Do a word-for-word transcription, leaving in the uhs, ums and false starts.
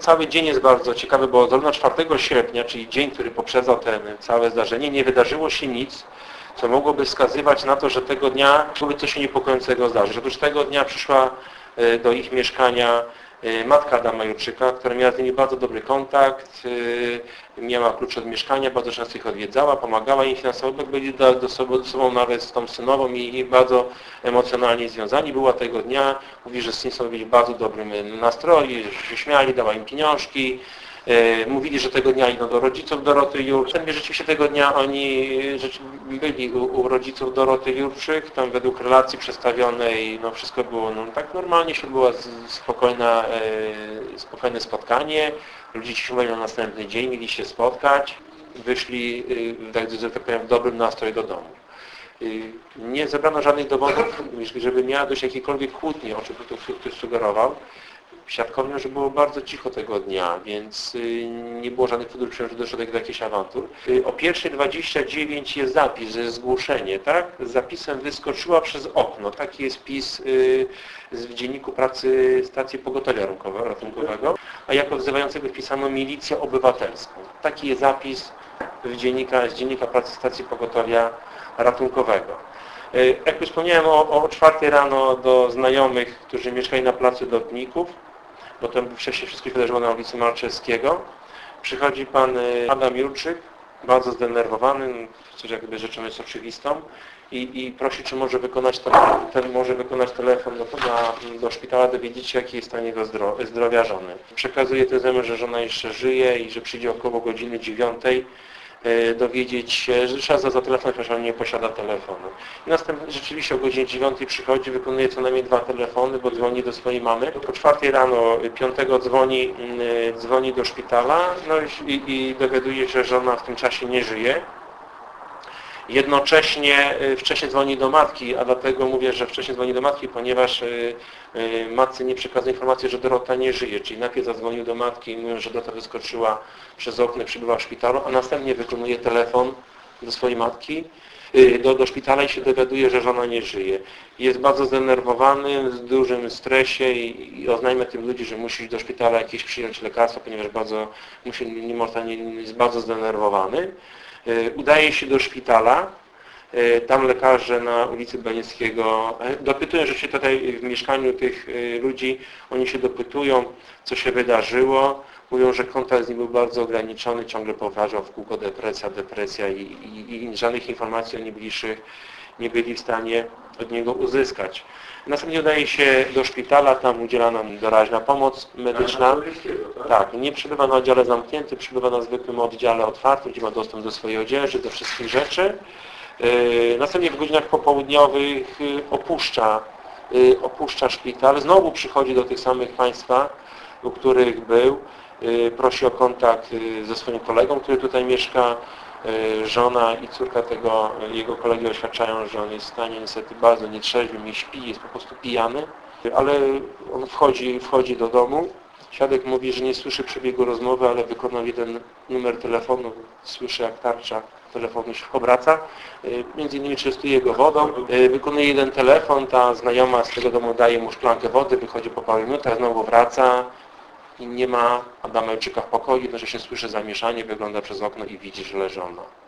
cały dzień jest bardzo ciekawy, bo zarówno czwartego sierpnia, czyli dzień, który poprzedzał ten całe zdarzenie, nie wydarzyło się nic, co mogłoby wskazywać na to, że tego dnia mogłoby coś się niepokojącego zdarzyć. Otóż tego dnia przyszła do ich mieszkania matka Adama Jurczyka, która miała z nimi bardzo dobry kontakt, miała klucz od mieszkania, bardzo często ich odwiedzała, pomagała im finansowo, byli do, do, sobą, do sobą nawet z tą synową i, i bardzo emocjonalnie związani. Była tego dnia, mówi, że syni są byli w bardzo dobrym nastroju, że się śmiali, dała im pieniążki. Mówili, że tego dnia idą do rodziców Doroty Jurczyk. Rzeczywiście tego dnia oni byli u, u rodziców Doroty Jurczyk. Tam według relacji przedstawionej no wszystko było no, tak normalnie, się było spokojna, e, spokojne spotkanie. Ludzie się mówili na następny dzień, mieli się spotkać. Wyszli, e, że tak powiem, w dobrym nastroju do domu. Nie zebrano żadnych dowodów, żeby miała dojść jakiejkolwiek kłótni, o czym ktoś sugerował. Świadkowie, że było bardzo cicho tego dnia, więc nie było żadnych podróży, że doszło do jakichś awantur. O pierwsza dwadzieścia dziewięć jest zapis, że jest zgłoszenie, tak? Z zapisem wyskoczyła przez okno. Taki jest wpis w Dzienniku Pracy Stacji Pogotowia Ratunkowego, a jako wzywającego wpisano Milicję Obywatelską. Taki jest zapis w dziennika, z Dziennika Pracy Stacji Pogotowia Ratunkowego. Jak już wspomniałem o, o czwartej rano do znajomych, którzy mieszkali na placu Lotników, bo to wcześniej wszystko się wydarzyło na ulicy Malczewskiego, przychodzi pan Adam Jurczyk, bardzo zdenerwowany, coś jakby rzeczą jest oczywistą, i, i prosi, czy może wykonać, ten, ten, może wykonać telefon do, do, do szpitala, dowiedzieć się, jaki jest stan jego zdro, zdrowia żony. Przekazuje tezę, że żona jeszcze żyje i że przyjdzie około godziny dziewiątej dowiedzieć się, że trzeba zatelefonować, ale nie posiada telefonu. I następnie rzeczywiście o godzinie dziewiątej przychodzi, wykonuje co najmniej dwa telefony, bo dzwoni do swojej mamy. Po czwartej rano, piątego dzwoni, dzwoni do szpitala no i, i dowiaduje się, że żona w tym czasie nie żyje. Jednocześnie wcześniej dzwoni do matki, a dlatego mówię, że wcześniej dzwoni do matki, ponieważ matce nie przekazuje informacji, że Dorota nie żyje. Czyli najpierw zadzwonił do matki i mówią, że Dorota wyskoczyła przez okno, przybyła w szpitalu, a następnie wykonuje telefon do swojej matki, do, do szpitala i się dowiaduje, że żona nie żyje. Jest bardzo zdenerwowany, w dużym stresie i, i oznajmia tym ludzi, że musi iść do szpitala jakieś przyjąć lekarstwo, ponieważ bardzo, musi, nie można, nie, jest bardzo zdenerwowany. Udaje się do szpitala, tam lekarze na ulicy Banieckiego dopytują, że się tutaj w mieszkaniu tych ludzi, oni się dopytują, co się wydarzyło. Mówią, że kontakt z nim był bardzo ograniczony, ciągle powtarzał w kółko depresja, depresja i, i, i żadnych informacji o najbliższych nie byli w stanie od niego uzyskać. Następnie udaje się do szpitala, tam udziela nam doraźna pomoc medyczna. Tak, nie przebywa na oddziale zamkniętym, przebywa na zwykłym oddziale otwartym, gdzie ma dostęp do swojej odzieży, do wszystkich rzeczy. Następnie w godzinach popołudniowych opuszcza, opuszcza szpital, znowu przychodzi do tych samych państwa, u których był, prosi o kontakt ze swoim kolegą, który tutaj mieszka. Żona i córka tego jego kolegi oświadczają, że on jest w stanie niestety bardzo nietrzeźwym i śpi, jest po prostu pijany, ale on wchodzi, wchodzi do domu. Świadek mówi, że nie słyszy przebiegu rozmowy, ale wykonał jeden numer telefonu, słyszy jak tarcza telefonu się obraca. Między innymi częstuje go wodą. Wykonuje jeden telefon, ta znajoma z tego domu daje mu szklankę wody, wychodzi po paru minutach, znowu wraca. I nie ma Adama Jurczyka w pokoju, jednocześnie słyszy zamieszanie, wygląda przez okno i widzi, że leży ona.